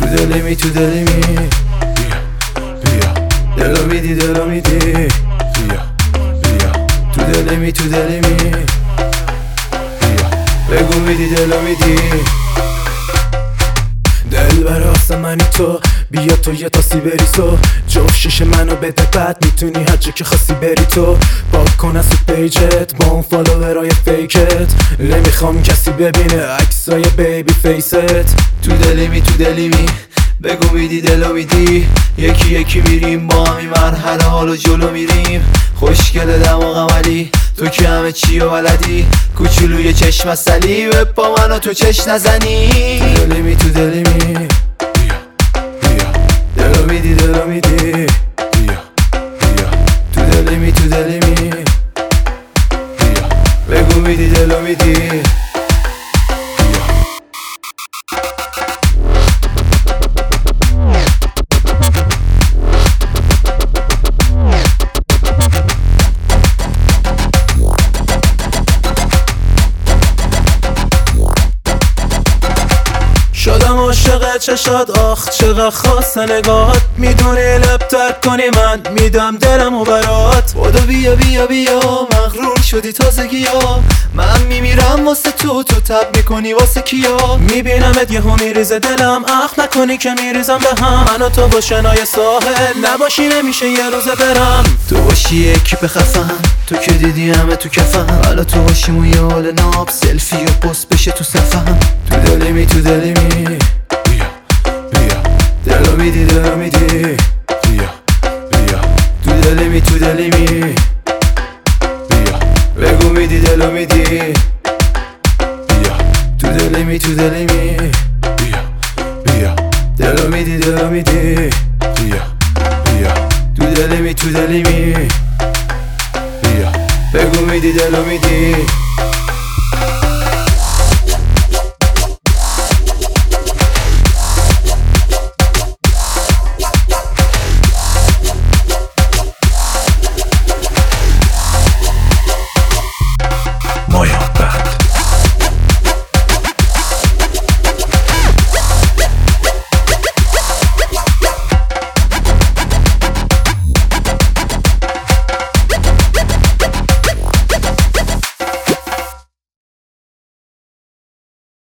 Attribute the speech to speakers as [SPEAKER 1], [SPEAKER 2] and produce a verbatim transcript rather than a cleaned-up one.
[SPEAKER 1] دلی می تو دلی می بیا بیا دلو میدی دلو میدی بیا بیا تو دلی می تو دلی می بیا بگو میدی دلو میدی دل براست منی تو بیا تو یه تاسی بری تو جفت شیشه منو بده بد میتونی هر جا که خاصی بری تو پاک کن از تو پیجت با اون فالوورای فیکت نمیخوام کسی ببینه عکسای بیبی فیست تو دلی می تو دلی می بگو میدی دلو میدی یکی یکی میریم با همی مرحله حالو جلو میریم خوشگل دماغم ولی تو که همه چی و بلدی کوچولوی چشم سلی و با منو تو چش نزنی تو دلی می تو دلی می بیا بیا دلو میدی دلو میدی بیا بیا تو دلی می تو دلی می بیا بگو میدی دلو میدی شدم عاشق چشات آخ چقدر خواست نگاهات میدونی لب ترک کنی من میدم دلمو برات بودو بیا بیا بیا مغرور شدی تازگی ها من میمیرم واسه تو تو تب میکنی واسه کیا میبینمت یهو میریزه دلم اخ نکنی که میریزم به هم من و تو با شنای ساحل نباشی نمیشه یه روزه برم تو باشی یکی بخفم تو که دیدی همه تو کفم حالا تو باشیم و یه حال ناب سلفی و پست بشه تو صفم تو دلی می تو دلی می بیا بیا دلو میدی دلو میدی بیا بیا تو دلی می تو دلی می بیا بگو میدی دلو میدی بیا تو دلی می تو دلی می بیا بیا دلو میدی دلو میدی بیا بیا تو دلی می تو دلی می بیا بگو میدی دلو میدی